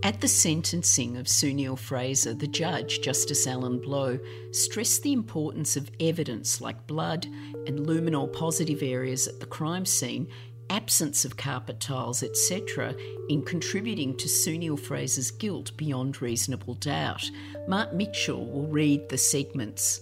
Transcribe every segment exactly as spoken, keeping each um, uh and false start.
At the sentencing of Sue Neill-Fraser, the judge, Justice Alan Blow, stressed the importance of evidence like blood and luminol positive areas at the crime scene, absence of carpet tiles, et cetera, in contributing to Sue Neill-Fraser's guilt beyond reasonable doubt. Mark Mitchell will read the segments.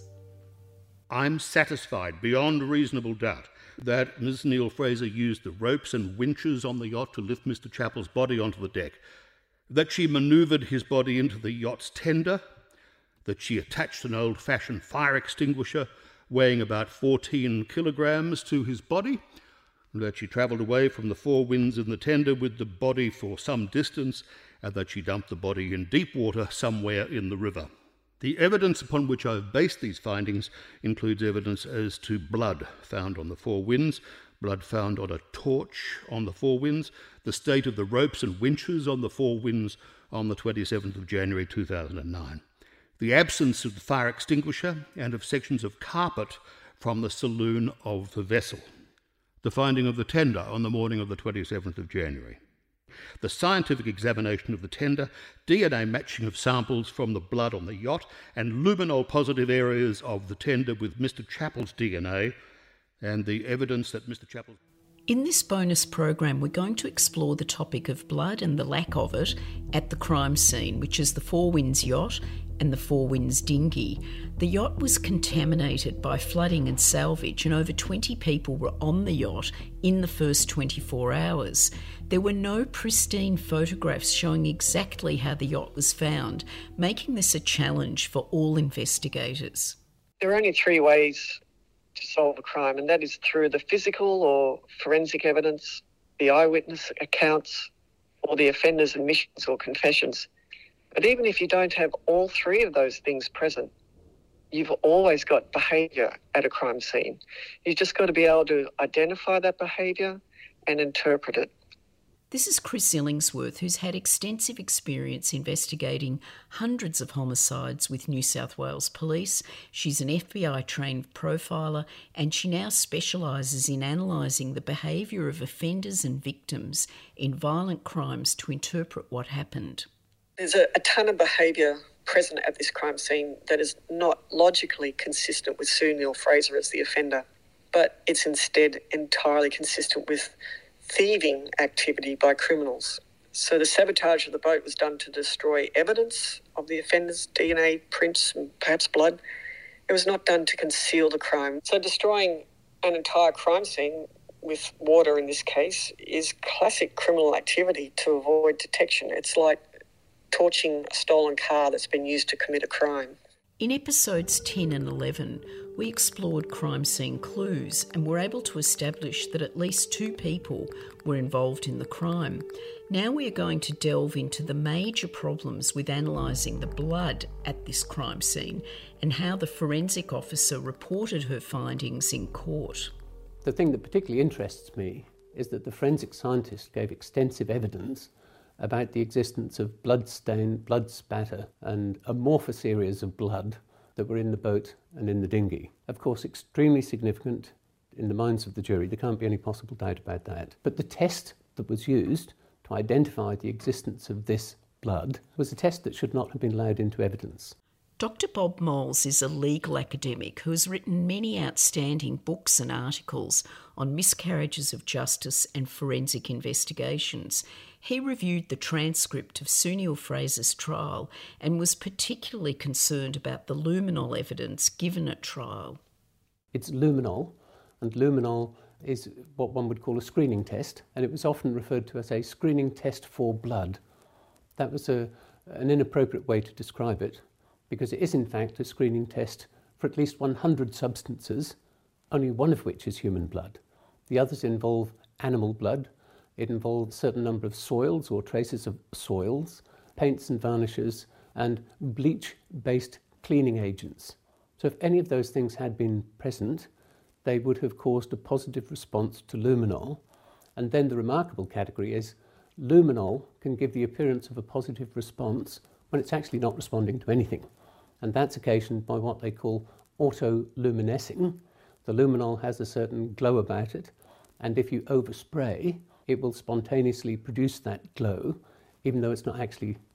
I'm satisfied beyond reasonable doubt that Miz Neill-Fraser used the ropes and winches on the yacht to lift Mister Chappell's body onto the deck, that she manoeuvred his body into the yacht's tender, that she attached an old-fashioned fire extinguisher weighing about fourteen kilograms to his body, that she travelled away from the Four Winds in the tender with the body for some distance, and that she dumped the body in deep water somewhere in the river. The evidence upon which I've based these findings includes evidence as to blood found on the Four Winds, blood found on a torch on the Four Winds, the state of the ropes and winches on the Four Winds on the twenty-seventh of January two thousand nine, the absence of the fire extinguisher and of sections of carpet from the saloon of the vessel, the finding of the tender on the morning of the twenty-seventh of January, the scientific examination of the tender, D N A matching of samples from the blood on the yacht, and luminol positive areas of the tender with Mister Chappell's D N A, and the evidence that Mister Chappell... In this bonus program, we're going to explore the topic of blood and the lack of it at the crime scene, which is the Four Winds yacht and the Four Winds dinghy. The yacht was contaminated by flooding and salvage, and over twenty people were on the yacht in the first twenty-four hours. There were no pristine photographs showing exactly how the yacht was found, making this a challenge for all investigators. There are only three ways to solve a crime, and that is through the physical or forensic evidence, the eyewitness accounts, or the offender's admissions or confessions. But even if you don't have all three of those things present, you've always got behaviour at a crime scene. You've just got to be able to identify that behaviour and interpret it. This is Chris Illingsworth, who's had extensive experience investigating hundreds of homicides with New South Wales Police. She's an F B I-trained profiler, and she now specialises in analysing the behaviour of offenders and victims in violent crimes to interpret what happened. There's a, a ton of behaviour present at this crime scene that is not logically consistent with Sue Neill-Fraser as the offender, but it's instead entirely consistent with thieving activity by criminals. So the sabotage of the boat was done to destroy evidence of the offender's D N A, prints and perhaps blood. It was not done to conceal the crime. So destroying an entire crime scene, with water in this case, is classic criminal activity to avoid detection. It's like torching a stolen car that's been used to commit a crime. In episodes ten and eleven, we explored crime scene clues and were able to establish that at least two people were involved in the crime. Now we are going to delve into the major problems with analysing the blood at this crime scene and how the forensic officer reported her findings in court. The thing that particularly interests me is that the forensic scientist gave extensive evidence about the existence of blood stain, blood spatter and amorphous areas of blood that were in the boat and in the dinghy. Of course, extremely significant in the minds of the jury. There can't be any possible doubt about that. But the test that was used to identify the existence of this blood was a test that should not have been allowed into evidence. Doctor Bob Moles is a legal academic who has written many outstanding books and articles on miscarriages of justice and forensic investigations. He reviewed the transcript of Sue Neill-Fraser's trial and was particularly concerned about the luminol evidence given at trial. It's luminol, and luminol is what one would call a screening test, and it was often referred to as a screening test for blood. That was a, an inappropriate way to describe it, because it is in fact a screening test for at least one hundred substances, only one of which is human blood. The others involve animal blood. It involves a certain number of soils or traces of soils, paints and varnishes, and bleach-based cleaning agents. So if any of those things had been present, they would have caused a positive response to luminol. And then the remarkable category is luminol can give the appearance of a positive response when it's actually not responding to anything. And that's occasioned by what they call autoluminescing. The luminol has a certain glow about it, and if you overspray, it will spontaneously produce that glow, even though it's not actually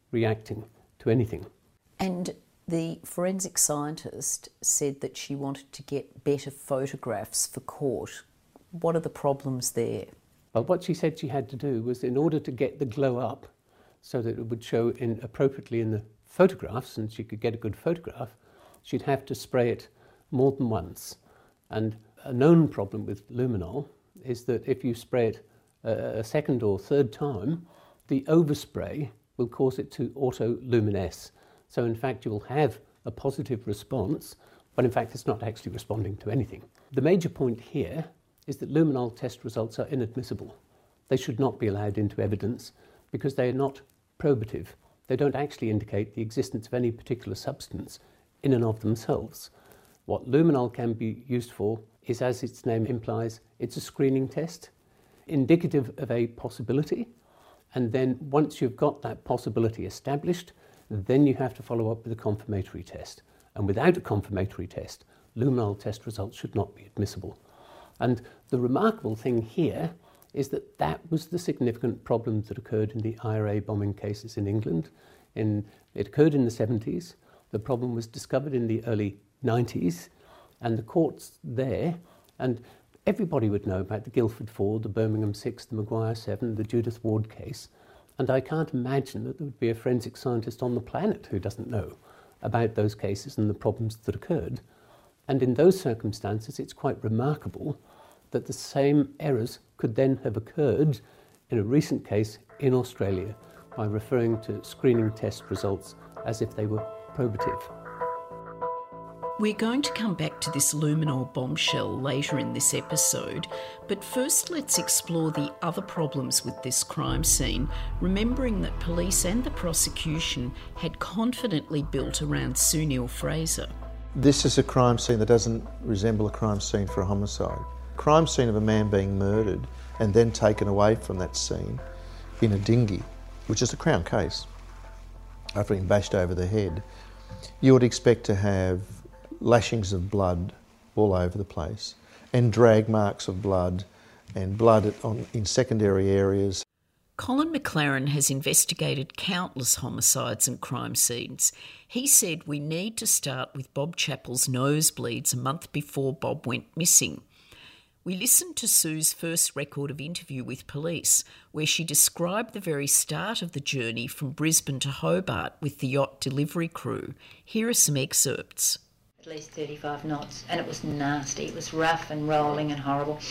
reacting to anything. And the forensic scientist said that she wanted to get better photographs for court. What are the problems there? Well, what she said she had to do was, in order to get the glow up so that it would show in appropriately in the photographs and she could get a good photograph, she'd have to spray it more than once. And a known problem with luminol is that if you spray it a second or third time, the overspray will cause it to auto-luminesce. So in fact you will have a positive response, but in fact it's not actually responding to anything. The major point here is that luminol test results are inadmissible. They should not be allowed into evidence because they are not probative. They don't actually indicate the existence of any particular substance in and of themselves. What luminol can be used for is, as its name implies, it's a screening test, indicative of a possibility, and then once you've got that possibility established, then you have to follow up with a confirmatory test. And without a confirmatory test, luminol test results should not be admissible. And the remarkable thing here is that that was the significant problem that occurred in the I R A bombing cases in England. In, it occurred in the seventies. The problem was discovered in the early nineties, and the courts there, and everybody would know about the Guildford Four, the Birmingham Six, the Maguire Seven, the Judith Ward case. And I can't imagine that there would be a forensic scientist on the planet who doesn't know about those cases and the problems that occurred. And in those circumstances, it's quite remarkable that the same errors could then have occurred in a recent case in Australia by referring to screening test results as if they were probative. We're going to come back to this luminol bombshell later in this episode, but first let's explore the other problems with this crime scene, remembering that police and the prosecution had confidently built around Sue Neill-Fraser. This is a crime scene that doesn't resemble a crime scene for a homicide. Crime scene of a man being murdered and then taken away from that scene in a dinghy, which is a Crown case, after being bashed over the head. You would expect to have lashings of blood all over the place and drag marks of blood and blood on, in secondary areas. Colin McLaren has investigated countless homicides and crime scenes. He said we need to start with Bob Chappell's nosebleeds a month before Bob went missing. We listened to Sue's first record of interview with police, where she described the very start of the journey from Brisbane to Hobart with the yacht delivery crew. Here are some excerpts. At least thirty-five knots, and it was nasty. It was rough and rolling and horrible.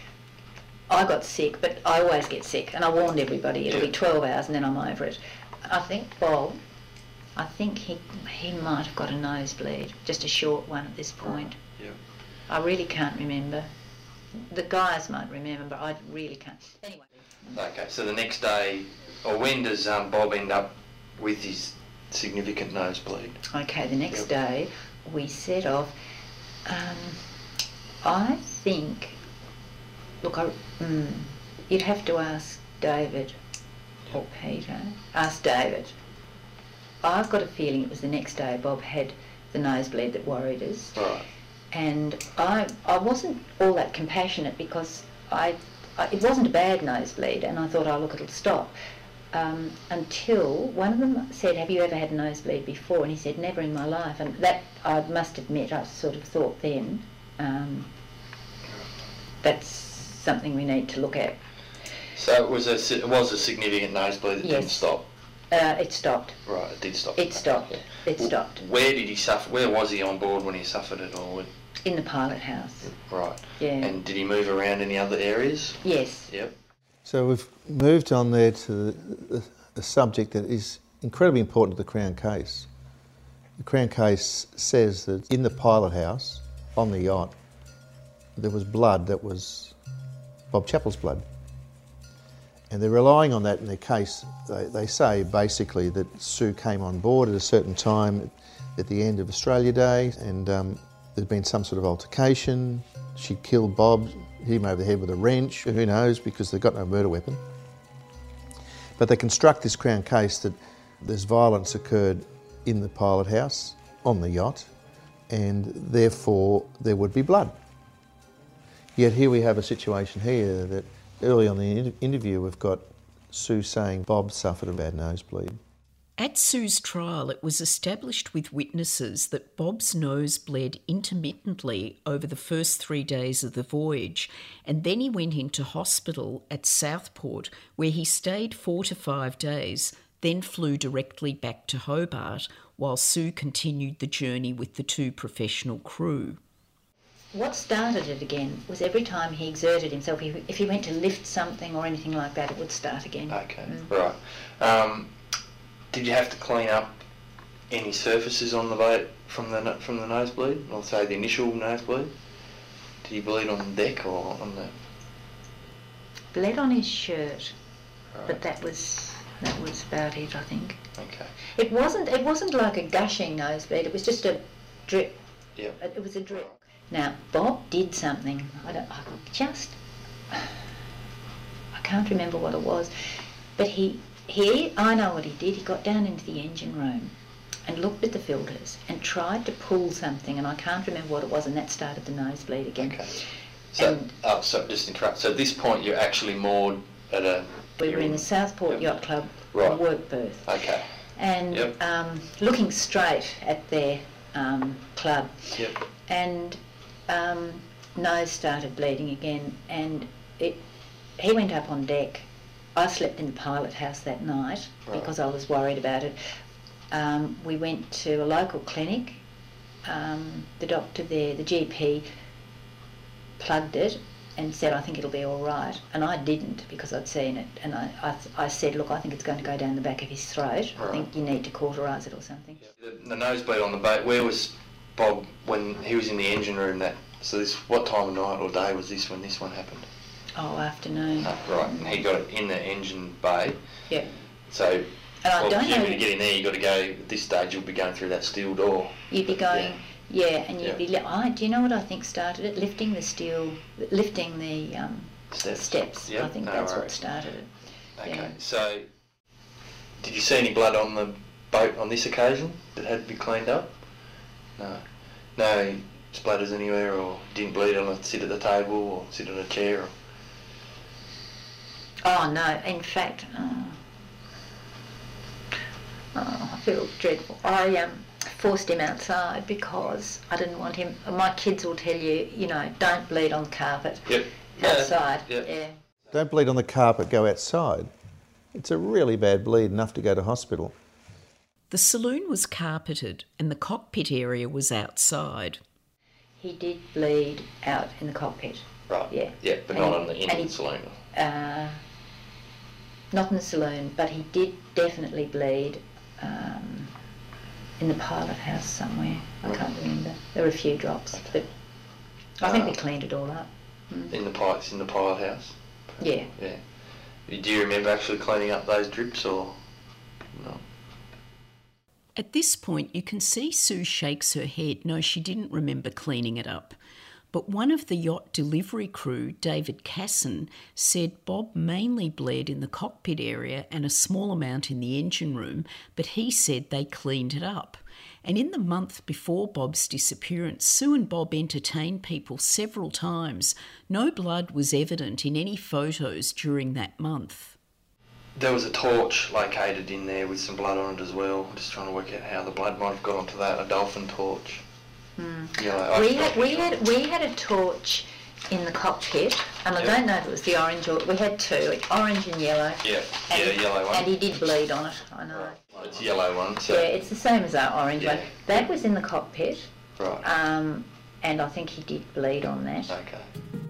I got sick, but I always get sick, and I warned everybody it'll be twelve hours and then I'm over it. I think Bob, I think he he might have got a nosebleed, just a short one at this point. Yeah. I really can't remember. The guys might remember, but I really can't. Anyway. Okay, so the next day, or when does um, Bob end up with his significant nosebleed? Okay, the next yep. day we set off. Um, I think, look, I, mm, you'd have to ask David or Peter. Ask David. I've got a feeling it was the next day Bob had the nosebleed that worried us. Right. And I I wasn't all that compassionate because I, I it wasn't a bad nosebleed, and I thought, oh look, it'll stop. Um, until one of them said, have you ever had a nosebleed before? And he said, never in my life. And that, I must admit, I sort of thought then, um, that's something we need to look at. So it was a, it was a significant nosebleed that yes. didn't stop? Uh, it stopped. Right, it did stop. It stopped. It stopped. Where did he suffer? Where was he on board when he suffered it? Or in the pilot house. Right. Yeah. And did he move around any other areas? Yes. Yep. So we've moved on there to the, the, the subject that is incredibly important to the Crown case. The Crown case says that in the pilot house, on the yacht, there was blood that was Bob Chappell's blood. And they're relying on that in their case. They, they say basically that Sue came on board at a certain time at the end of Australia Day, and um, there'd been some sort of altercation. She killed Bob, hit him over the head with a wrench, who knows, because they've got no murder weapon. But they construct this Crown case that this violence occurred in the pilot house, on the yacht, and therefore there would be blood. Yet here we have a situation here that early on in the interview we've got Sue saying Bob suffered a bad nosebleed. At Sue's trial, it was established with witnesses that Bob's nose bled intermittently over the first three days of the voyage, and then he went into hospital at Southport, where he stayed four to five days, then flew directly back to Hobart, while Sue continued the journey with the two professional crew. What started it again was every time he exerted himself, if he went to lift something or anything like that, it would start again. Okay, Mm. right. Um, did you have to clean up any surfaces on the boat from the from the nosebleed, or say the initial nosebleed? Did he bleed on the deck or on the... Bled on his shirt, Right. but that was that was about it, I think. Okay. It wasn't it wasn't like a gushing nosebleed. It was just a drip. Yep. It, it was a drip. Now Bob did something. I don't. I just. I can't remember what it was, but he he. I know what he did. He got down into the engine room and looked at the filters and tried to pull something, and I can't remember what it was, and that started the nosebleed again. Okay. So, And- oh, so just interrupt. So at this point, you're actually moored at a... We were in the Southport Yep. Yacht Club Right. work berth. Okay. And Yep. um, looking straight at their um, club, Yep. and um, nose started bleeding again, and it. He went up on deck. I slept in the pilot house that night Right. because I was worried about it. Um, we went to a local clinic. Um, the doctor there, the G P, plugged it and said, I think it'll be all right. And I didn't, because I'd seen it. And I, I, I said, look, I think it's going to go down the back of his throat. I Right. think you need to cauterise it or something. The, the nosebleed on the boat, where was Bob when he was in the engine room? That So this, what time of night or day was this when this one happened? Oh, afternoon. Oh, right, and he got it in the engine bay. Yeah. So, And I well, don't presumably know- to get in there, you've got to go, at this stage, you'll be going through that steel door. You'd be going, yeah, and you'd Yeah. be, li- I, do you know what I think started it? Lifting the steel, lifting the um, Steps. steps. Yep, I think no that's what worries. started it. Okay, Yeah. so did you see any blood on the boat on this occasion that had to be cleaned up? No. No splatters anywhere, or didn't bleed on a sit at the table or sit on a chair? Or... Oh, no, in fact, oh, oh, I feel dreadful. I um, forced him outside because I didn't want him, my kids will tell you, you know, don't bleed on the carpet. Yep. Outside, Yeah. yeah. Don't bleed on the carpet, go outside. It's a really bad bleed, enough to go to hospital. The saloon was carpeted and the cockpit area was outside. He did bleed out in the cockpit. Right. Yeah. Yeah, but And not he- on the and in he- the saloon. Uh, not in the saloon, but he did definitely bleed um, in the pilot house somewhere. I can't remember. There were a few drops, but I think Ah. we cleaned it all up. In the pilot, in the pilot house. Yeah. Yeah. Do you remember actually cleaning up those drips or no? At this point, you can see Sue shakes her head. No, she didn't remember cleaning it up. But one of the yacht delivery crew, David Casson, said Bob mainly bled in the cockpit area and a small amount in the engine room, but he said they cleaned it up. And in the month before Bob's disappearance, Sue and Bob entertained people several times. No blood was evident in any photos during that month. There was a torch located in there with some blood on it as well. I'm just trying to work out how the blood might have got onto that. A dolphin torch. Mm. Yellow. We had we had we had a torch in the cockpit, and I Yeah. don't know if it was the orange or we had two, orange and yellow. Yeah, And yeah, he- yellow one. And he did bleed on it. I know. It's a yellow one. So Yeah, it's the same as our orange Yeah. one. That was in the cockpit, right. um, and I think he did bleed on that. Okay.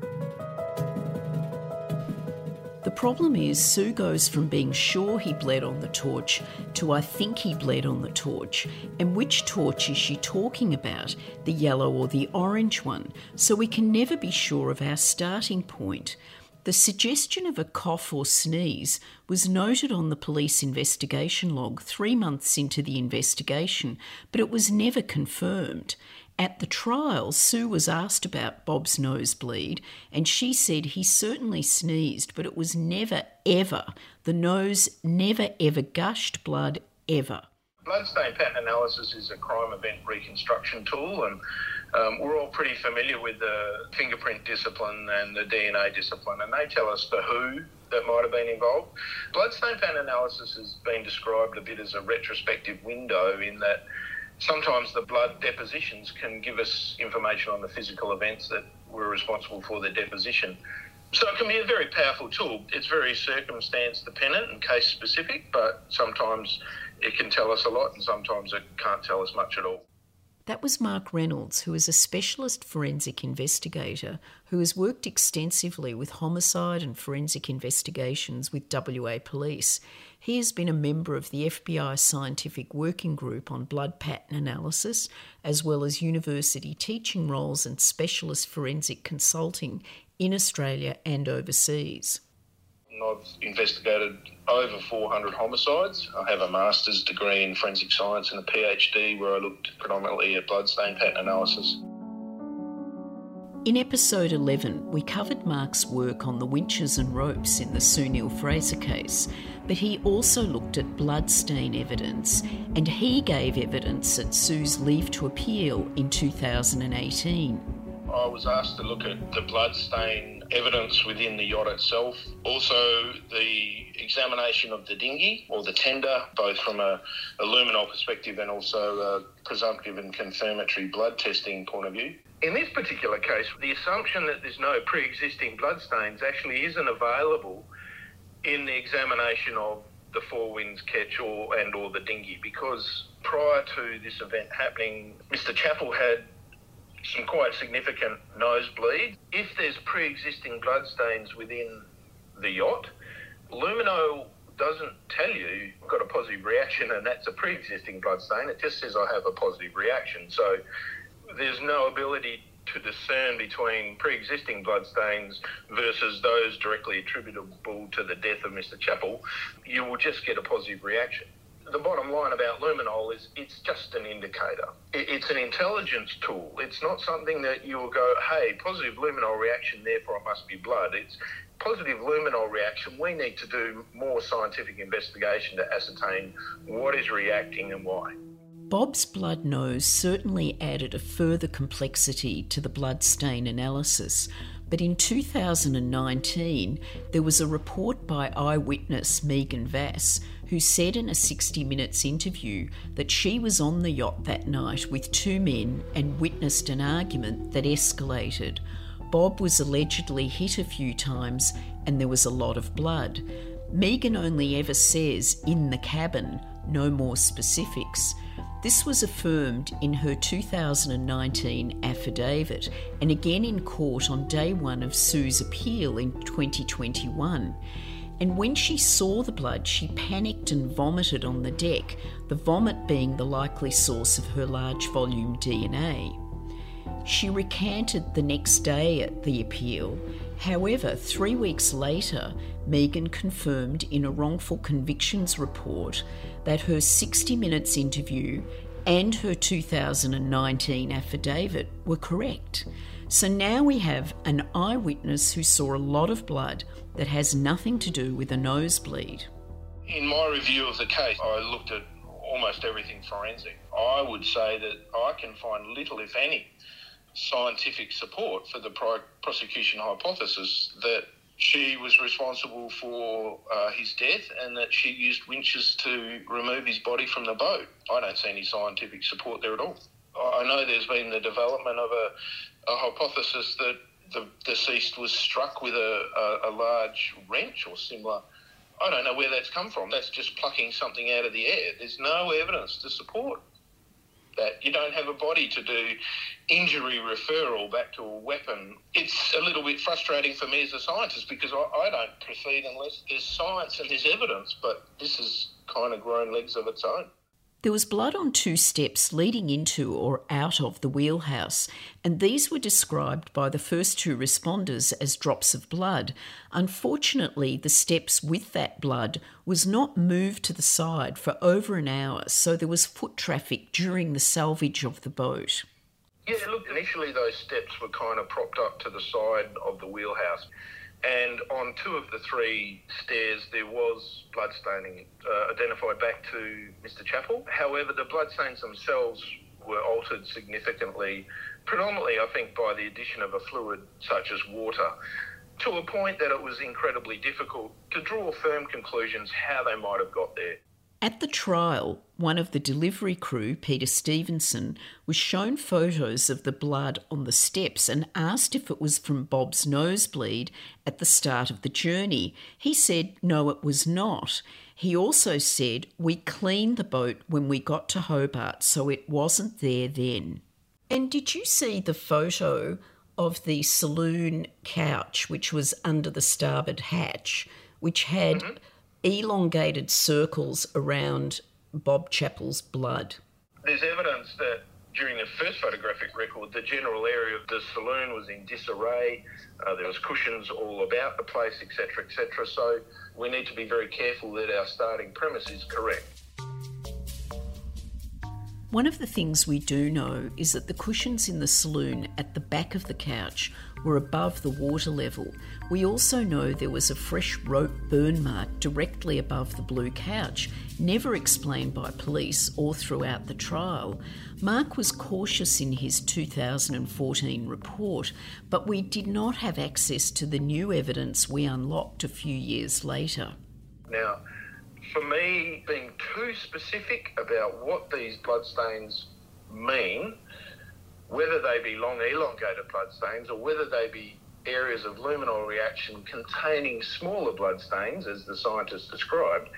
The problem is Sue goes from being sure he bled on the torch to I think he bled on the torch. And which torch is she talking about, the yellow or the orange one? So we can never be sure of our starting point. The suggestion of a cough or sneeze was noted on the police investigation log three months into the investigation, but it was never confirmed. At the trial, Sue was asked about Bob's nosebleed, and she said he certainly sneezed, but it was never, ever. The nose never, ever gushed blood, ever. Bloodstain pattern analysis is a crime event reconstruction tool, and um, we're all pretty familiar with the fingerprint discipline and the D N A discipline, and they tell us the who, that might have been involved. Bloodstain pattern analysis has been described a bit as a retrospective window in that sometimes the blood depositions can give us information on the physical events that were responsible for their deposition. So it can be a very powerful tool. It's very circumstance dependent and case specific, but sometimes it can tell us a lot and sometimes it can't tell us much at all. That was Mark Reynolds, who is a specialist forensic investigator who has worked extensively with homicide and forensic investigations with W A Police. He has been a member of the F B I Scientific Working Group on blood pattern analysis, as well as university teaching roles and specialist forensic consulting in Australia and overseas. I've investigated over four hundred homicides. I have a master's degree in forensic science and a PhD where I looked predominantly at bloodstain pattern analysis. In episode eleven, we covered Mark's work on the winches and ropes in the Sue Neill-Fraser case, but he also looked at bloodstain evidence, and he gave evidence at Sue's leave to appeal in two thousand eighteen. I was asked to look at the bloodstain evidence within the yacht itself, also the examination of the dinghy or the tender, both from a, a luminol perspective and also a presumptive and confirmatory blood testing point of view. In this particular case, the assumption that there's no pre-existing bloodstains actually isn't available in the examination of the Four Winds ketch or and or the dinghy, because prior to this event happening, Mister Chappell had some quite significant nosebleed. If there's pre-existing bloodstains within the yacht, luminol doesn't tell you I've got a positive reaction and that's a pre-existing bloodstain. It just says I have a positive reaction. So there's no ability to discern between pre-existing bloodstains versus those directly attributable to the death of Mister Chappell. You will just get a positive reaction. The bottom line about luminol is it's just an indicator. It's an intelligence tool. It's not something that you will go, hey, positive luminol reaction, therefore it must be blood. It's positive luminol reaction. We need to do more scientific investigation to ascertain what is reacting and why. Bob's blood nose certainly added a further complexity to the blood stain analysis, but in two thousand nineteen there was a report by eyewitness Megan Vass who said in a sixty minutes interview that she was on the yacht that night with two men and witnessed an argument that escalated. Bob was allegedly hit a few times and there was a lot of blood. Megan only ever says in the cabin, no more specifics. This was affirmed in her two thousand nineteen affidavit and again in court on day one of Sue's appeal in twenty twenty-one. And when she saw the blood, she panicked and vomited on the deck, the vomit being the likely source of her large volume D N A. She recanted the next day at the appeal. However, three weeks later, Megan confirmed in a wrongful convictions report that her sixty minutes interview and her two thousand nineteen affidavit were correct. So now we have an eyewitness who saw a lot of blood that has nothing to do with a nosebleed. In my review of the case, I looked at almost everything forensic. I would say that I can find little, if any, scientific support for the pro- prosecution hypothesis that she was responsible for uh, his death and that she used winches to remove his body from the boat. I don't see any scientific support there at all. I know there's been the development of a, a hypothesis that the deceased was struck with a, a, a large wrench or similar. I don't know where that's come from. That's just plucking something out of the air. There's no evidence to support that. You don't have a body to do injury referral back to a weapon. It's a little bit frustrating for me as a scientist because I, I don't proceed unless there's science and there's evidence, but this has kind of grown legs of its own. There was blood on two steps leading into or out of the wheelhouse, and these were described by the first two responders as drops of blood. Unfortunately, the steps with that blood was not moved to the side for over an hour, so there was foot traffic during the salvage of the boat. Yeah, look, initially those steps were kind of propped up to the side of the wheelhouse. And on two of the three stairs, there was blood staining uh, identified back to Mister Chappell. However, the blood stains themselves were altered significantly, predominantly, I think, by the addition of a fluid such as water. to a point that it was incredibly difficult to draw firm conclusions how they might have got there. At the trial, one of the delivery crew, Peter Stevenson, was shown photos of the blood on the steps and asked if it was from Bob's nosebleed at the start of the journey. He said no, it was not. He also said, we cleaned the boat when we got to Hobart, so it wasn't there then. And did you see the photo of the saloon couch, which was under the starboard hatch, which had mm-hmm. elongated circles around Bob Chappell's blood? There's evidence that during the first photographic record, the general area of the saloon was in disarray. Uh, there was cushions all about the place, et cetera, et cetera. So we need to be very careful that our starting premise is correct. One of the things we do know is that the cushions in the saloon at the back of the couch were above the water level. We also know there was a fresh rope burn mark directly above the blue couch, never explained by police or throughout the trial. Mark was cautious in his two thousand fourteen report, but we did not have access to the new evidence we unlocked a few years later. Now, for me, being too specific about what these bloodstains mean, whether they be long elongated bloodstains or whether they be areas of luminol reaction containing smaller bloodstains, as the scientists described,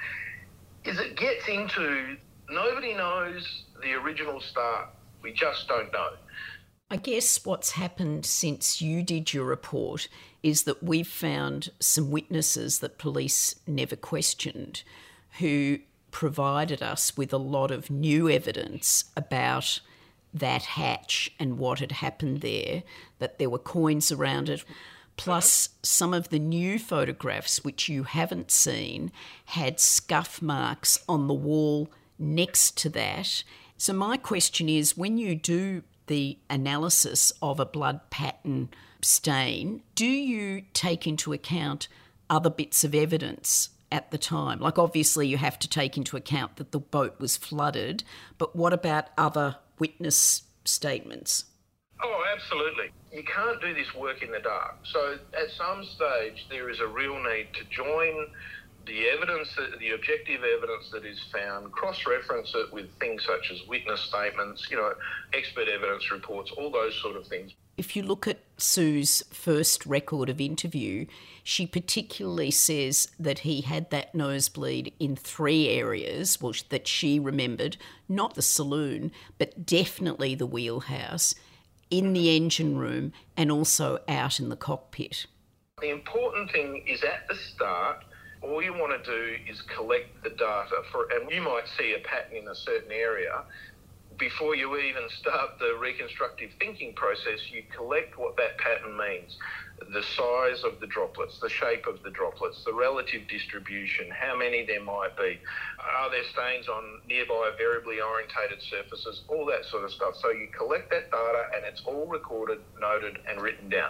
is it gets into nobody knows the original start. We just don't know. I guess what's happened since you did your report is that we've found some witnesses that police never questioned who provided us with a lot of new evidence about that hatch and what had happened there, that there were coins around it, plus some of the new photographs, which you haven't seen, had scuff marks on the wall next to that. So my question is, when you do the analysis of a blood pattern stain, do you take into account other bits of evidence at the time? Like, obviously you have to take into account that the boat was flooded, but what about other witness statements? Oh, absolutely. You can't do this work in the dark. So at some stage there is a real need to join the evidence, the objective evidence that is found, cross-reference it with things such as witness statements, you know, expert evidence reports, all those sort of things. If you look at Sue's first record of interview, she particularly says that he had that nosebleed in three areas, well, that she remembered, not the saloon, but definitely the wheelhouse, in the engine room and also out in the cockpit. The important thing is at the start, all you want to do is collect the data, for, and you might see a pattern in a certain area. Before you even start the reconstructive thinking process, you collect what that pattern means. The size of the droplets, the shape of the droplets, the relative distribution, how many there might be. Are there stains on nearby variably orientated surfaces, all that sort of stuff. So you collect that data and it's all recorded, noted and written down.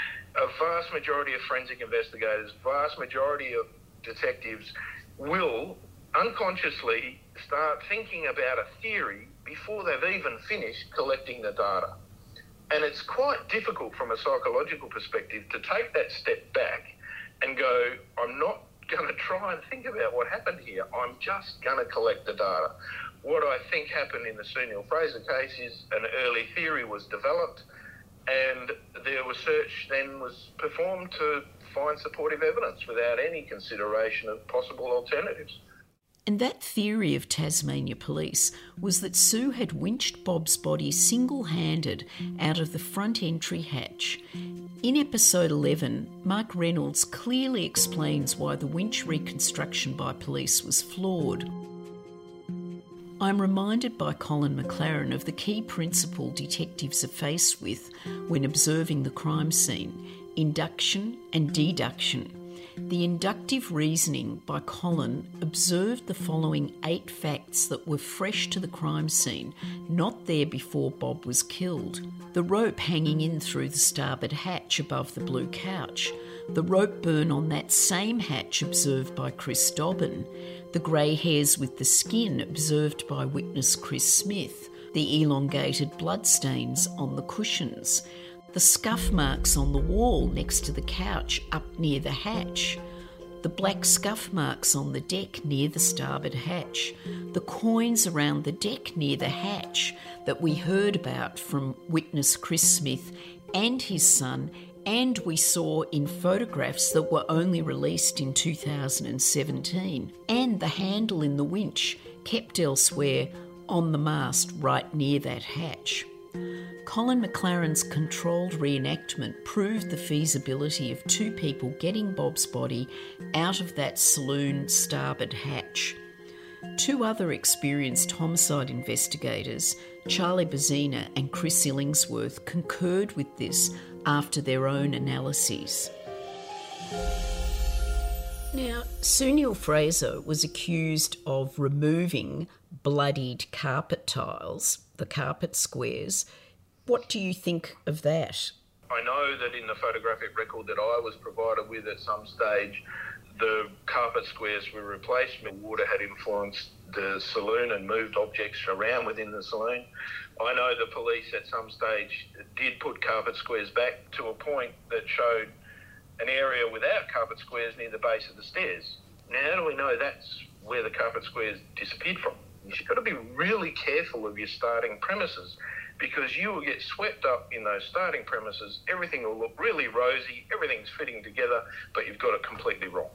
A vast majority of forensic investigators, vast majority of detectives will unconsciously start thinking about a theory before they've even finished collecting the data. And it's quite difficult from a psychological perspective to take that step back and go, I'm not going to try and think about what happened here. I'm just going to collect the data. What I think happened in the Sue Neill-Fraser case is an early theory was developed and the research then was performed to find supportive evidence without any consideration of possible alternatives. And that theory of Tasmania Police was that Sue had winched Bob's body single-handed out of the front entry hatch. In episode eleven, Mark Reynolds clearly explains why the winch reconstruction by police was flawed. I'm reminded by Colin McLaren of the key principle detectives are faced with when observing the crime scene: induction and deduction. The inductive reasoning by Colin observed the following eight facts that were fresh to the crime scene, not there before Bob was killed. The rope hanging in through the starboard hatch above the blue couch. The rope burn on that same hatch observed by Chris Dobbin. The grey hairs with the skin observed by witness Chris Smith. The elongated bloodstains on the cushions. the scuff marks on the wall next to the couch up near the hatch, the black scuff marks on the deck near the starboard hatch, the coins around the deck near the hatch that we heard about from witness Chris Smith and his son, and we saw in photographs that were only released in two thousand seventeen, and the handle in the winch kept elsewhere on the mast right near that hatch. Colin McLaren's controlled reenactment proved the feasibility of two people getting Bob's body out of that saloon starboard hatch. Two other experienced homicide investigators, Charlie Bazina and Chris Illingsworth, concurred with this after their own analyses. Now, Sue Neill-Fraser was accused of removing bloodied carpet tiles, the carpet squares. What do you think of that? I know that in the photographic record that I was provided with at some stage, the carpet squares were replaced. Water had influenced the saloon and moved objects around within the saloon. I know the police at some stage did put carpet squares back to a point that showed an area without carpet squares near the base of the stairs. Now, how do we know that's where the carpet squares disappeared from? You've got to be really careful of your starting premises, because you will get swept up in those starting premises. Everything will look really rosy, everything's fitting together, but you've got it completely wrong.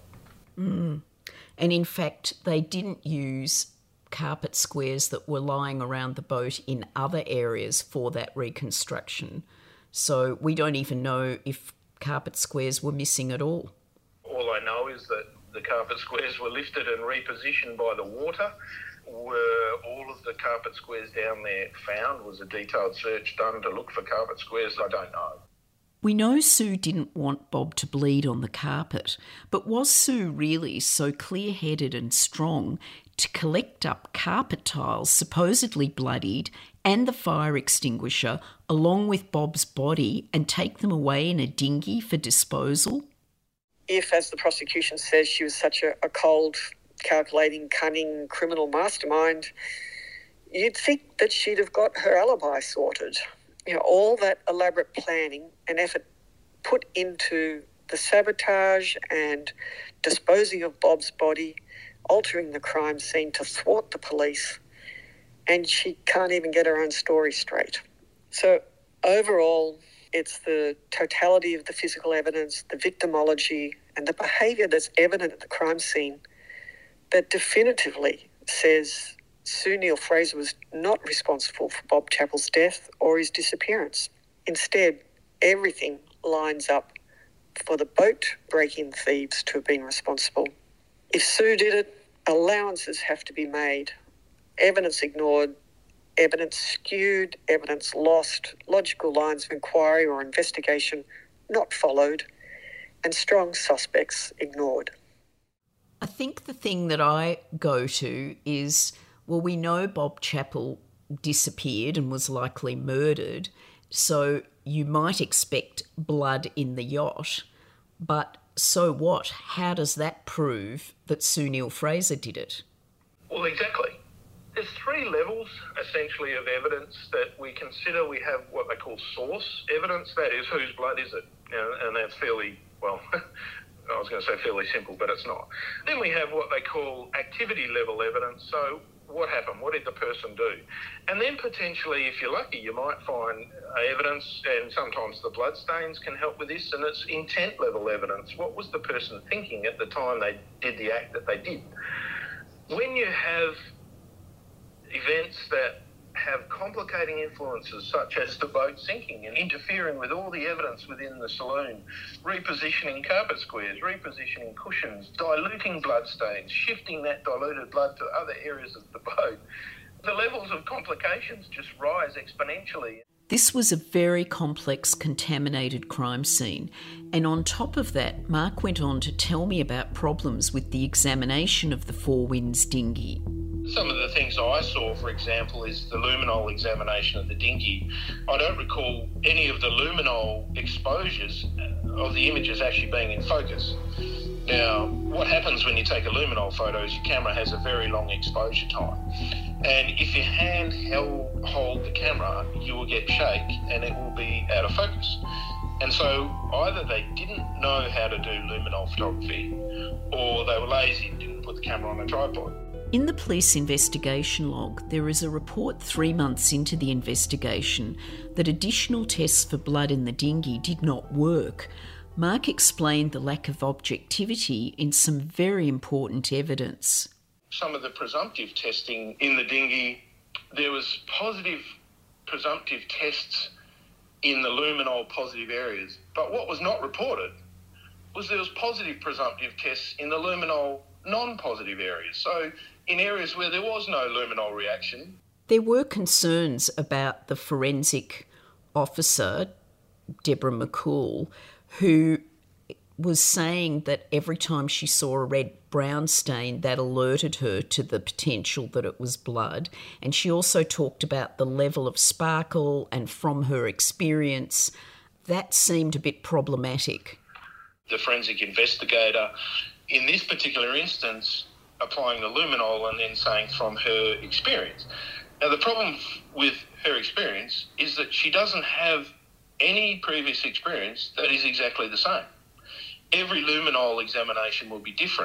Mm. And in fact, they didn't use carpet squares that were lying around the boat in other areas for that reconstruction. So we don't even know if carpet squares were missing at all. All I know is that the carpet squares were lifted and repositioned by the water. Were all of the carpet squares down there found? Was a detailed search done to look for carpet squares? I don't know. We know Sue didn't want Bob to bleed on the carpet, but was Sue really so clear-headed and strong to collect up carpet tiles supposedly bloodied and the fire extinguisher along with Bob's body and take them away in a dinghy for disposal? If, as the prosecution says, she was such a, a cold, calculating, cunning criminal mastermind, you'd think that she'd have got her alibi sorted. You know, all that elaborate planning and effort put into the sabotage and disposing of Bob's body, altering the crime scene to thwart the police, and she can't even get her own story straight. So overall, it's the totality of the physical evidence, the victimology, and the behaviour that's evident at the crime scene that definitively says Sue Neill-Fraser was not responsible for Bob Chappell's death or his disappearance. Instead, everything lines up for the boat break-in thieves to have been responsible. If Sue did it, allowances have to be made, evidence ignored, evidence skewed, evidence lost, logical lines of inquiry or investigation not followed, and strong suspects ignored. I think the thing that I go to is, well, we know Bob Chappell disappeared and was likely murdered, so you might expect blood in the yacht, but so what? How does that prove that Sue Neill-Fraser did it? Well, exactly. There's three levels, essentially, of evidence that we consider. We have what they call source evidence, that is, whose blood is it? You know, and that's fairly, well, I was going to say fairly simple, but it's not. Then we have what they call activity level evidence. So what happened? What did the person do? And then potentially, if you're lucky, you might find evidence, and sometimes the blood stains can help with this, and it's intent level evidence. What was the person thinking at the time they did the act that they did? When you have events that have complicating influences such as the boat sinking and interfering with all the evidence within the saloon, repositioning carpet squares, repositioning cushions, diluting blood stains, shifting that diluted blood to other areas of the boat, the levels of complications just rise exponentially. This was a very complex, contaminated crime scene, and on top of that, Mark went on to tell me about problems with the examination of the Four Winds dinghy. Some of the things I saw, for example, is the luminol examination of the dinghy. I don't recall any of the luminol exposures of the images actually being in focus. Now, what happens when you take a luminol photo is your camera has a very long exposure time. And if you hand held, hold the camera, you will get shake and it will be out of focus. And so either they didn't know how to do luminol photography or they were lazy and didn't put the camera on a tripod. In the police investigation log, there is a report three months into the investigation that additional tests for blood in the dinghy did not work. Mark explained the lack of objectivity in some very important evidence. Some of the presumptive testing in the dinghy, there was positive presumptive tests in the luminol positive areas. But what was not reported was there was positive presumptive tests in the luminol non-positive areas. So in areas where there was no luminol reaction. There were concerns about the forensic officer, Deborah McCool, who was saying that every time she saw a red-brown stain, that alerted her to the potential that it was blood. And she also talked about the level of sparkle, and from her experience, that seemed a bit problematic. The forensic investigator, in this particular instance, applying the luminol and then saying from her experience. Now, the problem with her experience is that she doesn't have any previous experience that is exactly the same. Every luminol examination will be different.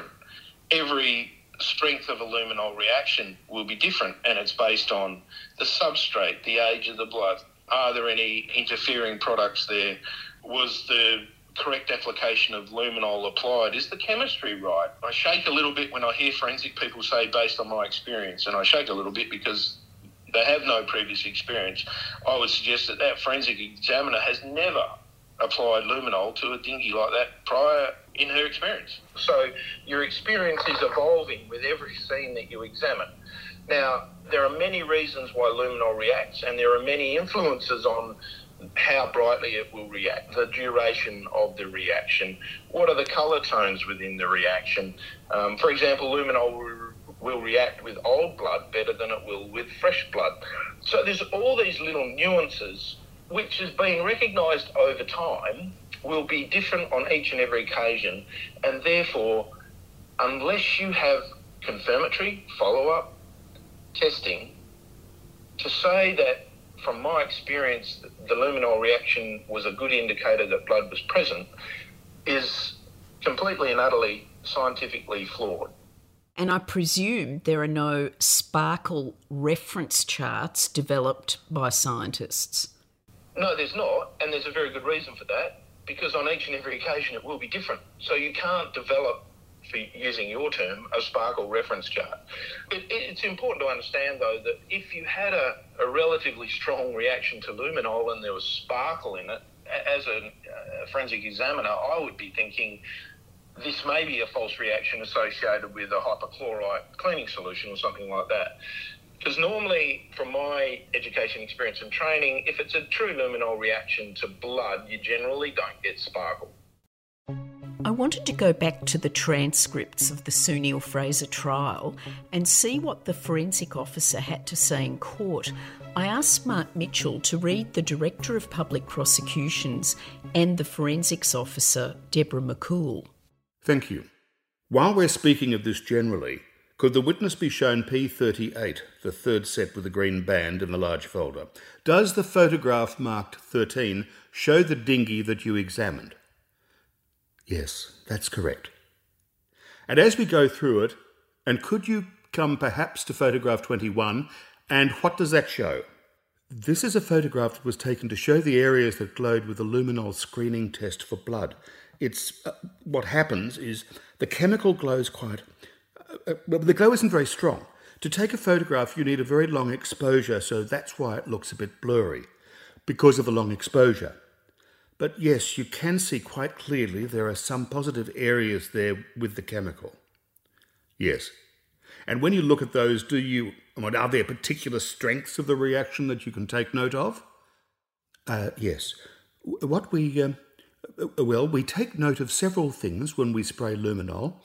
Every strength of a luminol reaction will be different, and it's based on the substrate, the age of the blood. Are there any interfering products there? Was the correct application of luminol applied? Is the chemistry right? I shake a little bit when I hear forensic people say based on my experience, and I shake a little bit because they have no previous experience. I would suggest that that forensic examiner has never applied luminol to a dinghy like that prior in her experience. So your experience is evolving with every scene that you examine. Now, there are many reasons why luminol reacts, and there are many influences on how brightly it will react, the duration of the reaction, what are the colour tones within the reaction. Um, for example, luminol will will react with old blood better than it will with fresh blood. So there's all these little nuances which has been recognised over time will be different on each and every occasion, and therefore, unless you have confirmatory follow-up testing to say that from my experience the luminol reaction was a good indicator that blood was present is completely and utterly scientifically flawed. And I presume there are no sparkle reference charts developed by scientists. No, there's not, and there's a very good reason for that, because on each and every occasion it will be different. So you can't develop, for using your term, a sparkle reference chart. It, it's important to understand, though, that if you had a, a relatively strong reaction to luminol and there was sparkle in it, as a, a forensic examiner, I would be thinking this may be a false reaction associated with a hypochlorite cleaning solution or something like that. Because normally, from my education, experience and training, if it's a true luminol reaction to blood, you generally don't get sparkle. I wanted to go back to the transcripts of the Sue Neill-Fraser trial and see what the forensic officer had to say in court. I asked Mark Mitchell to read the Director of Public Prosecutions and the forensics officer, Deborah McCool. Thank you. While we're speaking of this generally, could the witness be shown P thirty-eight, the third set with the green band in the large folder? Does the photograph marked thirteen show the dinghy that you examined? Yes, that's correct. And as we go through it, and could you come perhaps to photograph twenty-one, and what does that show? This is a photograph that was taken to show the areas that glowed with the luminol screening test for blood. It's uh, what happens is the chemical glows quite... Uh, uh, the glow isn't very strong. To take a photograph, you need a very long exposure, so that's why it looks a bit blurry, because of the long exposure. But yes, you can see quite clearly there are some positive areas there with the chemical. Yes. And when you look at those, do you... are there particular strengths of the reaction that you can take note of? Uh, yes. What we... Um, Well, we take note of several things when we spray luminol.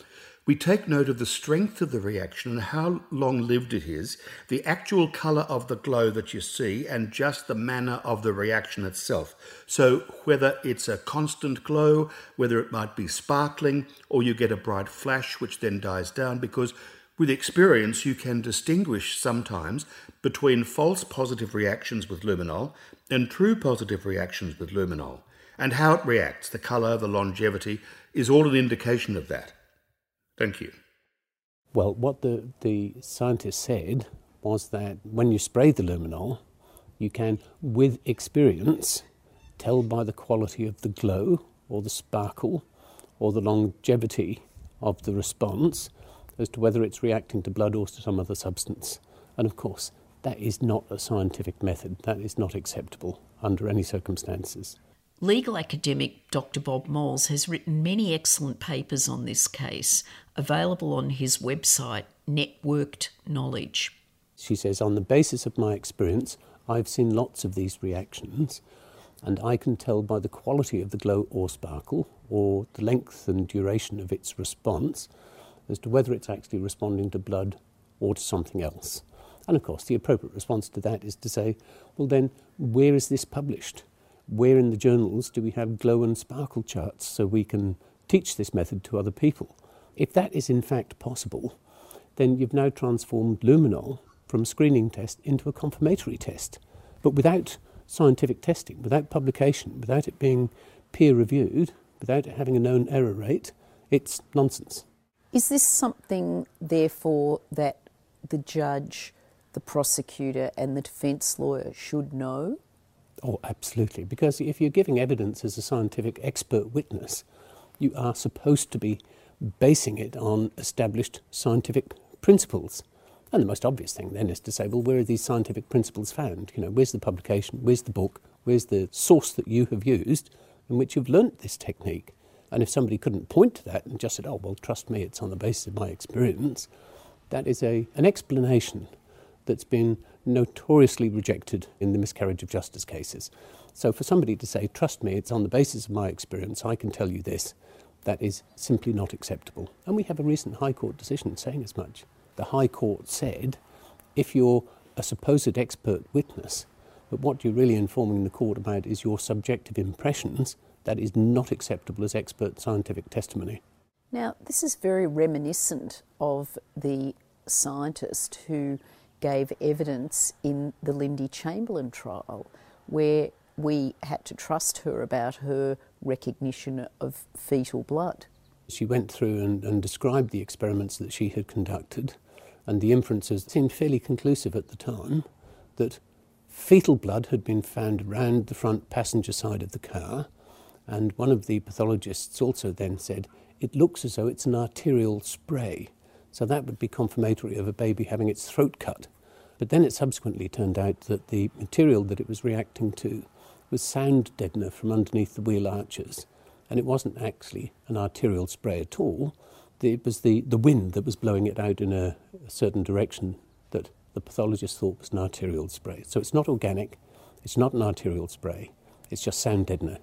We take note of the strength of the reaction and how long-lived it is, the actual colour of the glow that you see, and just the manner of the reaction itself. So whether it's a constant glow, whether it might be sparkling, or you get a bright flash which then dies down, because with experience you can distinguish sometimes between false positive reactions with luminol and true positive reactions with luminol. And how it reacts, the colour, the longevity, is all an indication of that. Thank you. Well, what the, the scientist said was that when you spray the luminol, you can, with experience, tell by the quality of the glow or the sparkle or the longevity of the response as to whether it's reacting to blood or to some other substance. And of course, that is not a scientific method. That is not acceptable under any circumstances. Legal academic Doctor Bob Moles has written many excellent papers on this case, available on his website, Networked Knowledge. She says, on the basis of my experience, I've seen lots of these reactions, and I can tell by the quality of the glow or sparkle, or the length and duration of its response, as to whether it's actually responding to blood or to something else. And of course, the appropriate response to that is to say, well then, where is this published? Where in the journals do we have glow and sparkle charts so we can teach this method to other people? If that is in fact possible, then you've now transformed luminol from a screening test into a confirmatory test. But without scientific testing, without publication, without it being peer-reviewed, without it having a known error rate, it's nonsense. Is this something, therefore, that the judge, the prosecutor and the defence lawyer should know? Oh, absolutely, because if you're giving evidence as a scientific expert witness, you are supposed to be basing it on established scientific principles. And the most obvious thing then is to say, well, where are these scientific principles found? You know, where's the publication, where's the book, where's the source that you have used in which you've learnt this technique? And if somebody couldn't point to that and just said, oh, well, trust me, it's on the basis of my experience, that is a an explanation that's been notoriously rejected in the miscarriage of justice cases. So for somebody to say, trust me, it's on the basis of my experience, I can tell you this, that is simply not acceptable. And we have a recent High Court decision saying as much. The High Court said, if you're a supposed expert witness, but what you're really informing the court about is your subjective impressions, that is not acceptable as expert scientific testimony. Now, this is very reminiscent of the scientist who gave evidence in the Lindy Chamberlain trial, where we had to trust her about her recognition of fetal blood. She went through and, and described the experiments that she had conducted, and the inferences seemed fairly conclusive at the time that fetal blood had been found around the front passenger side of the car, and one of the pathologists also then said, it looks as though it's an arterial spray. So that would be confirmatory of a baby having its throat cut. But then it subsequently turned out that the material that it was reacting to was sound deadener from underneath the wheel arches. And it wasn't actually an arterial spray at all. It was the, the wind that was blowing it out in a, a certain direction that the pathologist thought was an arterial spray. So it's not organic, it's not an arterial spray, it's just sound deadener.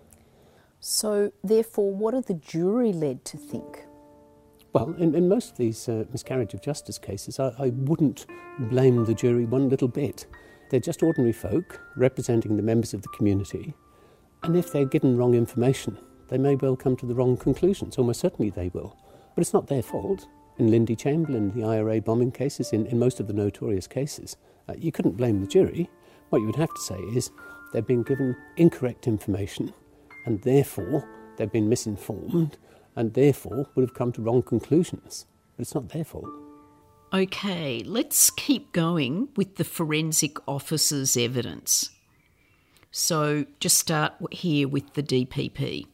So therefore, what are the jury led to think? Well, in, in most of these uh, miscarriage of justice cases, I, I wouldn't blame the jury one little bit. They're just ordinary folk representing the members of the community, and if they're given wrong information, they may well come to the wrong conclusions. Almost certainly they will. But it's not their fault. In Lindy Chamberlain, the I R A bombing cases, in, in most of the notorious cases, uh, you couldn't blame the jury. What you would have to say is they've been given incorrect information, and therefore they've been misinformed, and therefore would have come to wrong conclusions. But it's not their fault. OK, let's keep going with the forensic officer's evidence. So just start here with the D P P.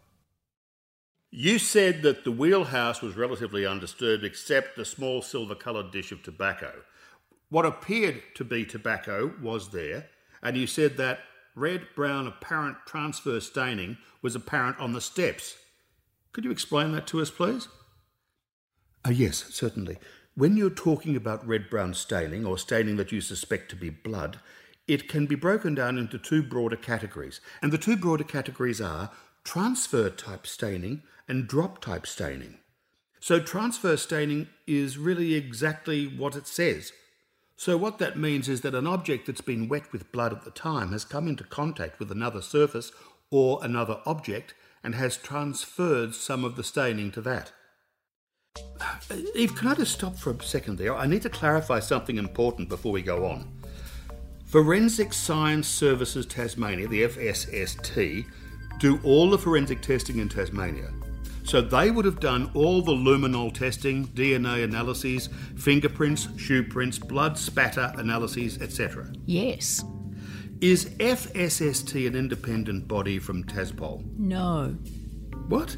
You said that the wheelhouse was relatively undisturbed except the small silver-coloured dish of tobacco. What appeared to be tobacco was there, and you said that red-brown apparent transfer staining was apparent on the steps. Could you explain that to us, please? Uh, yes, certainly. When you're talking about red-brown staining, or staining that you suspect to be blood, it can be broken down into two broader categories. And the two broader categories are transfer-type staining and drop-type staining. So transfer staining is really exactly what it says. So what that means is that an object that's been wet with blood at the time has come into contact with another surface or another object and has transferred some of the staining to that. Eve, can I just stop for a second there? I need to clarify something important before we go on. Forensic Science Services Tasmania, the F S S T, do all the forensic testing in Tasmania. So they would have done all the luminol testing, D N A analyses, fingerprints, shoe prints, blood spatter analyses, et cetera. Yes. Is F S S T an independent body from TASPOL? No. What?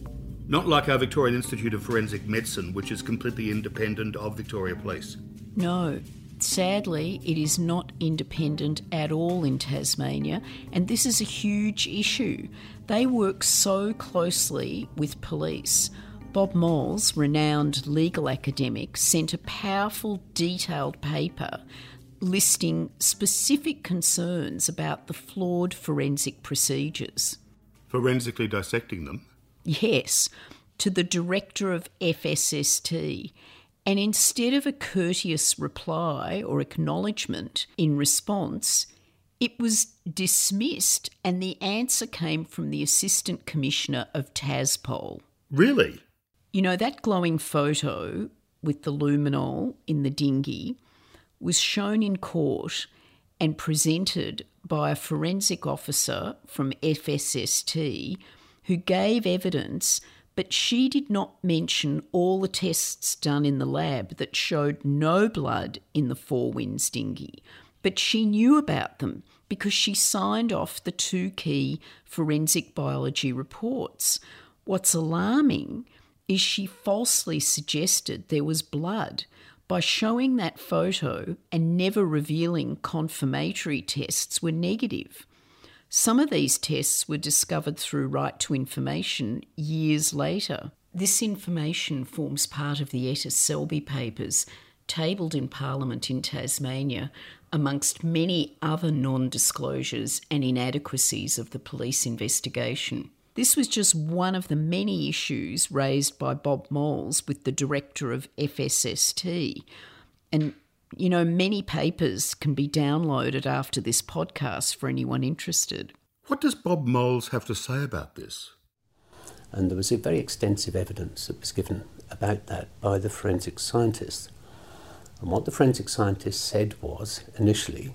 Not like our Victorian Institute of Forensic Medicine, which is completely independent of Victoria Police? No. Sadly, it is not independent at all in Tasmania, and this is a huge issue. They work so closely with police. Bob Moles, renowned legal academic, sent a powerful, detailed paper listing specific concerns about the flawed forensic procedures. Forensically dissecting them? Yes, to the director of F S S T. And instead of a courteous reply or acknowledgement in response, it was dismissed, and the answer came from the Assistant Commissioner of TASPOL. Really? You know, that glowing photo with the luminol in the dinghy was shown in court and presented by a forensic officer from F S S T who gave evidence, but she did not mention all the tests done in the lab that showed no blood in the Four Winds dinghy. But she knew about them because she signed off the two key forensic biology reports. What's alarming is she falsely suggested there was blood by showing that photo and never revealing confirmatory tests were negative. Some of these tests were discovered through Right to Information years later. This information forms part of the Etta Selby papers, tabled in Parliament in Tasmania, amongst many other non-disclosures and inadequacies of the police investigation. This was just one of the many issues raised by Bob Moles with the director of F S S T. And you know, many papers can be downloaded after this podcast for anyone interested. What does Bob Moles have to say about this? And there was a very extensive evidence that was given about that by the forensic scientists. And what the forensic scientists said was, initially,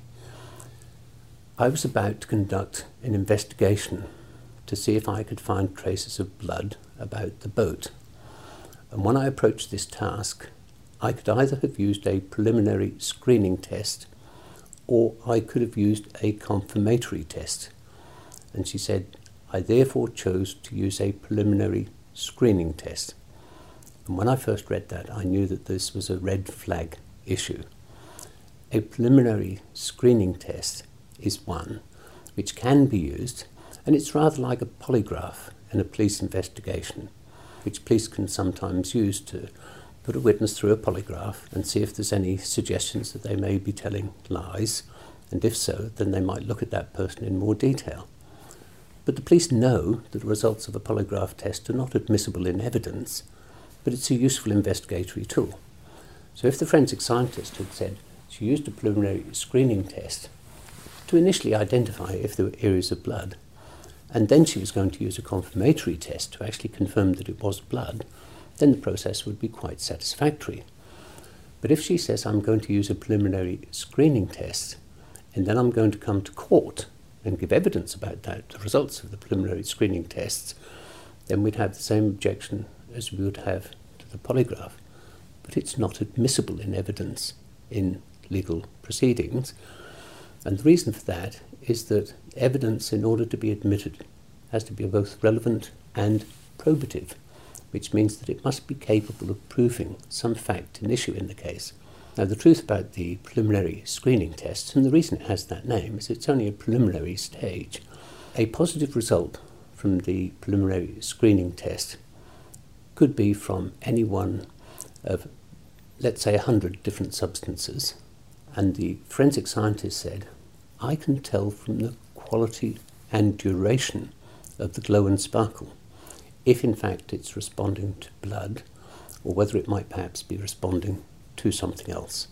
I was about to conduct an investigation to see if I could find traces of blood about the boat. And when I approached this task, I could either have used a preliminary screening test or I could have used a confirmatory test. And she said, I therefore chose to use a preliminary screening test. And when I first read that, I knew that this was a red flag issue. A preliminary screening test is one which can be used, and it's rather like a polygraph in a police investigation, which police can sometimes use to put a witness through a polygraph and see if there's any suggestions that they may be telling lies, and if so, then they might look at that person in more detail. But the police know that the results of a polygraph test are not admissible in evidence, but it's a useful investigatory tool. So if the forensic scientist had said she used a preliminary screening test to initially identify if there were areas of blood, and then she was going to use a confirmatory test to actually confirm that it was blood, then the process would be quite satisfactory. But if she says, I'm going to use a preliminary screening test, and then I'm going to come to court and give evidence about that, the results of the preliminary screening tests, then we'd have the same objection as we would have to the polygraph. But it's not admissible in evidence in legal proceedings. And the reason for that is that evidence, in order to be admitted, has to be both relevant and probative, which means that it must be capable of proving some fact and issue in the case. Now, the truth about the preliminary screening tests, and the reason it has that name, is it's only a preliminary stage. A positive result from the preliminary screening test could be from any one of, let's say, one hundred different substances. And the forensic scientist said, I can tell from the quality and duration of the glow and sparkle if in fact it's responding to blood or whether it might perhaps be responding to something else.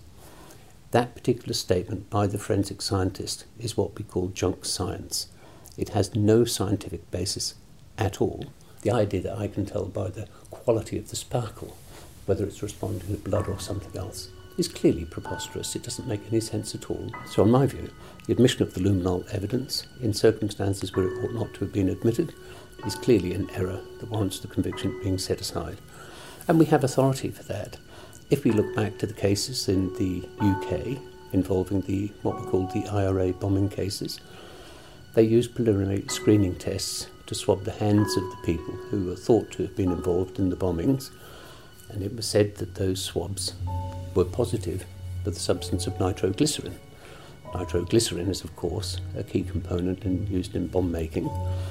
That particular statement by the forensic scientist is what we call junk science. It has no scientific basis at all. The idea that I can tell by the quality of the sparkle whether it's responding to blood or something else is clearly preposterous. It doesn't make any sense at all. So in my view, the admission of the luminol evidence in circumstances where it ought not to have been admitted is clearly an error that warrants the conviction being set aside. And we have authority for that. If we look back to the cases in the U K involving the what were called the I R A bombing cases, they used preliminary screening tests to swab the hands of the people who were thought to have been involved in the bombings, and it was said that those swabs were positive for the substance of nitroglycerin. Nitroglycerin is, of course, a key component in, used in bomb making,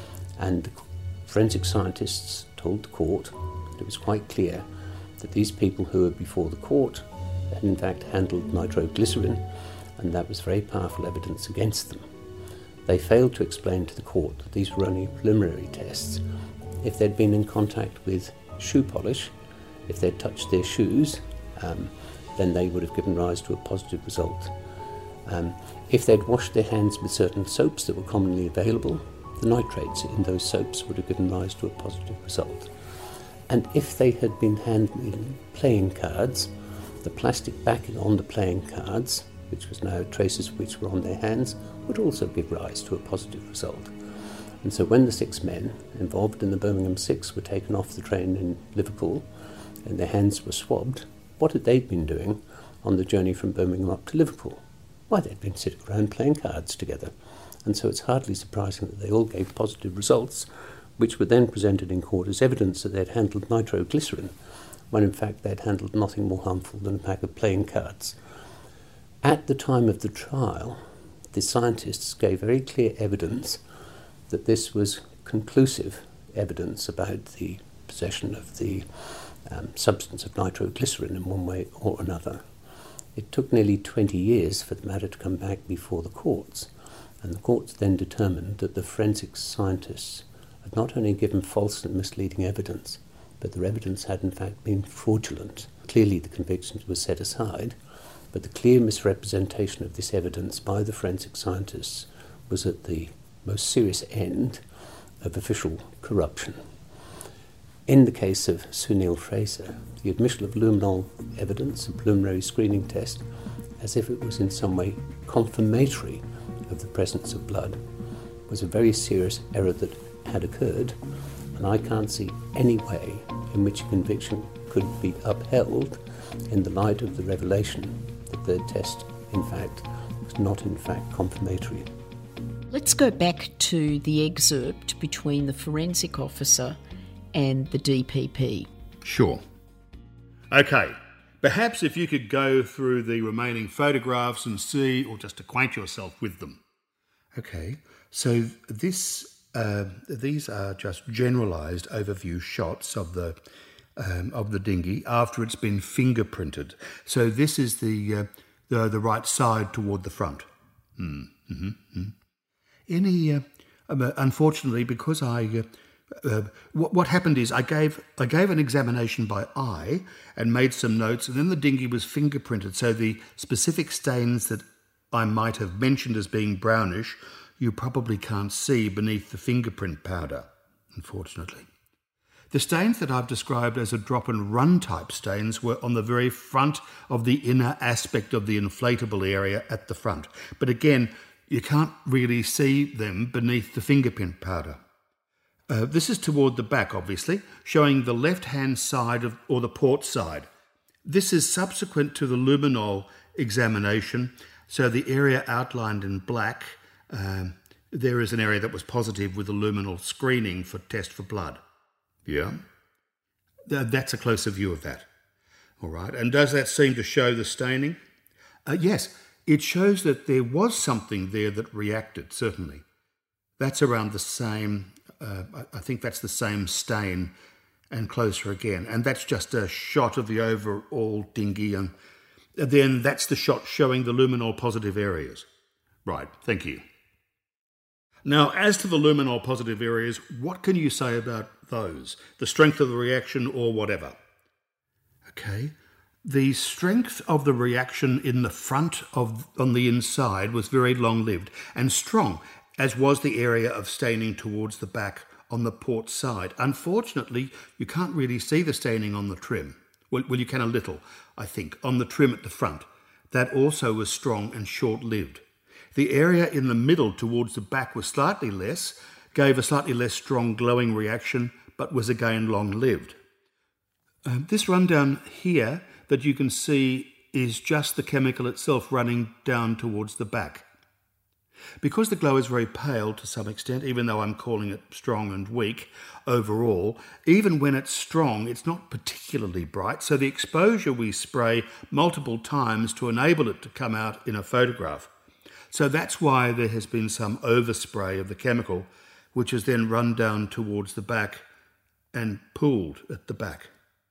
and forensic scientists told the court that it was quite clear that these people who were before the court had in fact handled nitroglycerin, and that was very powerful evidence against them. They failed to explain to the court that these were only preliminary tests. If they'd been in contact with shoe polish, if they'd touched their shoes, um, then they would have given rise to a positive result. Um, if they'd washed their hands with certain soaps that were commonly available, the nitrates in those soaps would have given rise to a positive result. And if they had been handling playing cards, the plastic backing on the playing cards, which was now traces which were on their hands, would also give rise to a positive result. And so when the six men involved in the Birmingham Six were taken off the train in Liverpool and their hands were swabbed, what had they been doing on the journey from Birmingham up to Liverpool? Why, they'd been sitting around playing cards together. And so it's hardly surprising that they all gave positive results, which were then presented in court as evidence that they'd handled nitroglycerin, when in fact they'd handled nothing more harmful than a pack of playing cards. At the time of the trial, the scientists gave very clear evidence that this was conclusive evidence about the possession of the um, substance of nitroglycerin in one way or another. It took nearly twenty years for the matter to come back before the courts, and the courts then determined that the forensic scientists had not only given false and misleading evidence, but their evidence had in fact been fraudulent. Clearly the convictions were set aside, but the clear misrepresentation of this evidence by the forensic scientists was at the most serious end of official corruption. In the case of Sue Neill-Fraser, the admission of luminol evidence, a preliminary screening test, as if it was in some way confirmatory of the presence of blood, was a very serious error that had occurred, and I can't see any way in which a conviction could be upheld in the light of the revelation that the test, in fact, was not in fact confirmatory. Let's go back to the excerpt between the forensic officer and the D P P. Sure. Okay, perhaps if you could go through the remaining photographs and see, or just acquaint yourself with them. Okay, so this, uh, these are just generalised overview shots of the um, of the dinghy after it's been fingerprinted. So this is the uh, the, the right side toward the front. Mm, mm-hmm, mm. Any, uh, um, unfortunately, because I. Uh, Uh, what, what happened is I gave I gave an examination by eye and made some notes, and then the dinghy was fingerprinted, so the specific stains that I might have mentioned as being brownish you probably can't see beneath the fingerprint powder, unfortunately. The stains that I've described as a drop and run type stains were on the very front of the inner aspect of the inflatable area at the front, but again you can't really see them beneath the fingerprint powder. Uh, this is toward the back, obviously, showing the left-hand side of, or the port side. This is subsequent to the luminol examination, so the area outlined in black, um, there is an area that was positive with the luminol screening for test for blood. Yeah? Th- that's a closer view of that. All right, and does that seem to show the staining? Uh, yes, it shows that there was something there that reacted, certainly. That's around the same... Uh, I think that's the same stain and closer again. And that's just a shot of the overall dinghy. And then that's the shot showing the luminol positive areas. Right, thank you. Now, as to the luminol positive areas, what can you say about those? The strength of the reaction or whatever? Okay. The strength of the reaction in the front of on the inside was very long-lived and strong, as was the area of staining towards the back on the port side. Unfortunately, you can't really see the staining on the trim. Well, well, you can a little, I think, on the trim at the front. That also was strong and short-lived. The area in the middle towards the back was slightly less, gave a slightly less strong glowing reaction, but was again long-lived. Um, this rundown here that you can see is just the chemical itself running down towards the back. Because the glow is very pale to some extent, even though I'm calling it strong and weak overall, even when it's strong, it's not particularly bright, so the exposure we spray multiple times to enable it to come out in a photograph. So that's why there has been some overspray of the chemical, which has then run down towards the back and pooled at the back.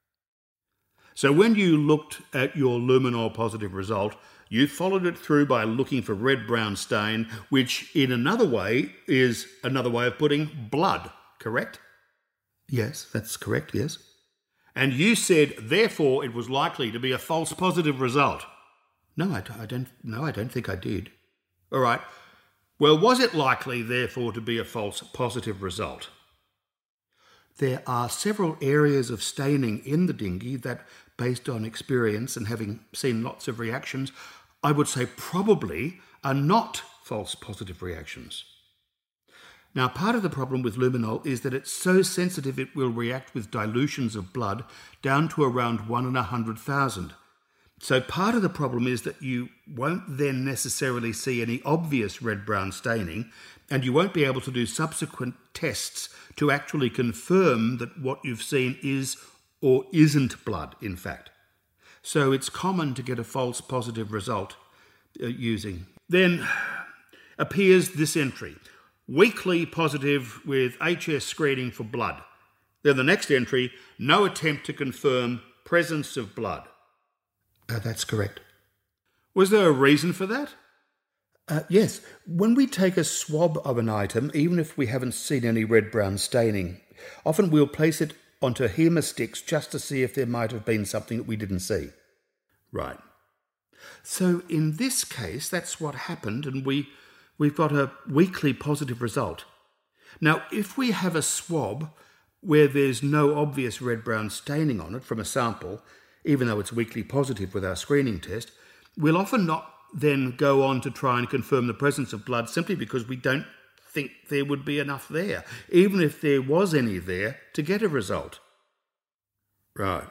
So when you looked at your luminol positive result, you followed it through by looking for red-brown stain, which in another way is another way of putting blood, correct? Yes, that's correct, yes. And you said, therefore, it was likely to be a false positive result. No, I, I don't. No, I don't think I did. All right. Well, was it likely, therefore, to be a false positive result? There are several areas of staining in the dinghy that, based on experience and having seen lots of reactions, I would say probably are not false positive reactions. Now, part of the problem with luminol is that it's so sensitive it will react with dilutions of blood down to around one in a hundred thousand. So part of the problem is that you won't then necessarily see any obvious red-brown staining, and you won't be able to do subsequent tests to actually confirm that what you've seen is or isn't blood, in fact. So it's common to get a false positive result uh, using. Then appears this entry, weakly positive with H S screening for blood. Then the next entry, no attempt to confirm presence of blood. Uh, that's correct. Was there a reason for that? Uh, yes. When we take a swab of an item, even if we haven't seen any red-brown staining, often we'll place it onto hemosticks just to see if there might have been something that we didn't see. Right. So in this case, that's what happened, and we, we've got a weakly positive result. Now, if we have a swab where there's no obvious red-brown staining on it from a sample, even though it's weakly positive with our screening test, we'll often not then go on to try and confirm the presence of blood simply because we don't think there would be enough there, even if there was any there, to get a result. Right.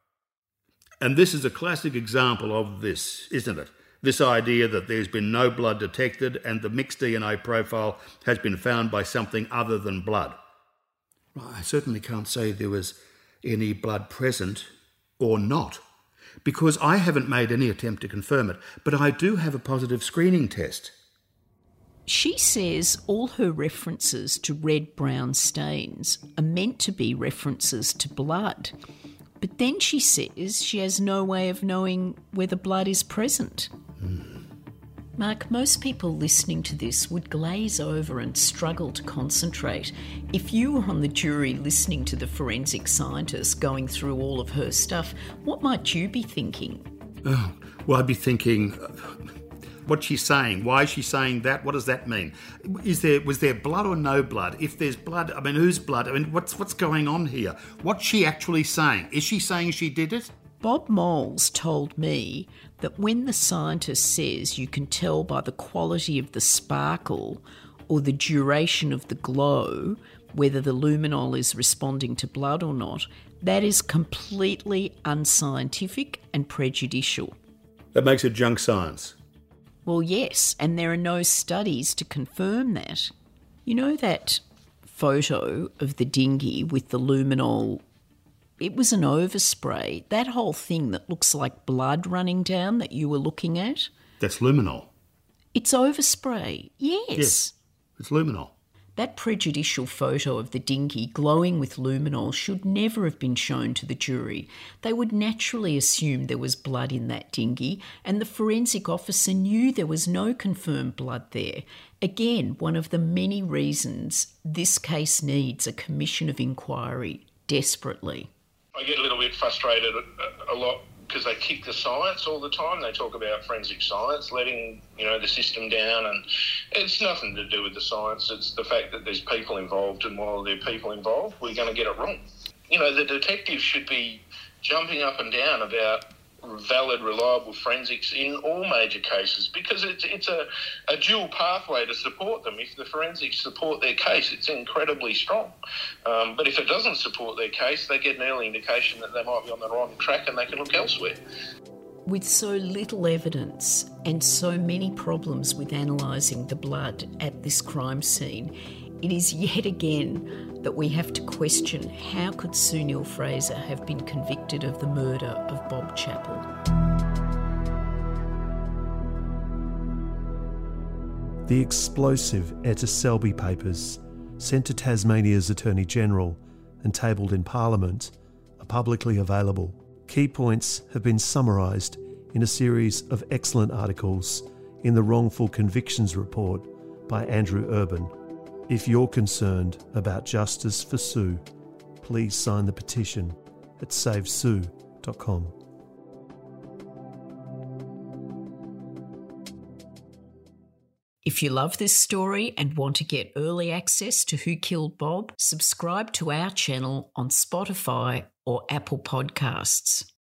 And this is a classic example of this, isn't it? This idea that there's been no blood detected and the mixed D N A profile has been found by something other than blood. Well, I certainly can't say there was any blood present or not, because I haven't made any attempt to confirm it, but I do have a positive screening test. She says all her references to red-brown stains are meant to be references to blood, but then she says she has no way of knowing whether blood is present. Mm. Mark, most people listening to this would glaze over and struggle to concentrate. If you were on the jury listening to the forensic scientist going through all of her stuff, what might you be thinking? Oh, well, I'd be thinking, what's she saying? Why is she saying that? What does that mean? Is there was there blood or no blood? If there's blood, I mean, whose blood? I mean, what's what's going on here? What's she actually saying? Is she saying she did it? Bob Moles told me that when the scientist says you can tell by the quality of the sparkle or the duration of the glow whether the luminol is responding to blood or not, that is completely unscientific and prejudicial. That makes it junk science. Well, yes, and there are no studies to confirm that. You know that photo of the dinghy with the luminol? It was an overspray. That whole thing that looks like blood running down that you were looking at? That's luminol. It's overspray, yes. Yes, it's luminol. That prejudicial photo of the dinghy glowing with luminol should never have been shown to the jury. They would naturally assume there was blood in that dinghy, and the forensic officer knew there was no confirmed blood there. Again, one of the many reasons this case needs a commission of inquiry desperately. I get a little bit frustrated a, a lot because they kick the science all the time. They talk about forensic science letting, you know, the system down, and it's nothing to do with the science. It's the fact that there's people involved, and while there are people involved, we're going to get it wrong. You know, the detectives should be jumping up and down about valid, reliable forensics in all major cases, because it's it's a, a dual pathway to support them. If the forensics support their case, it's incredibly strong. Um, but if it doesn't support their case, they get an early indication that they might be on the wrong track and they can look elsewhere. With so little evidence and so many problems with analysing the blood at this crime scene, it is yet again that we have to question how could Sue Neill-Fraser have been convicted of the murder of Bob Chappell. The explosive Etta Selby papers, sent to Tasmania's Attorney-General and tabled in Parliament, are publicly available. Key points have been summarised in a series of excellent articles in the Wrongful Convictions Report by Andrew Urban. If you're concerned about justice for Sue, please sign the petition at save sue dot com. If you love this story and want to get early access to Who Killed Bob, subscribe to our channel on Spotify or Apple Podcasts.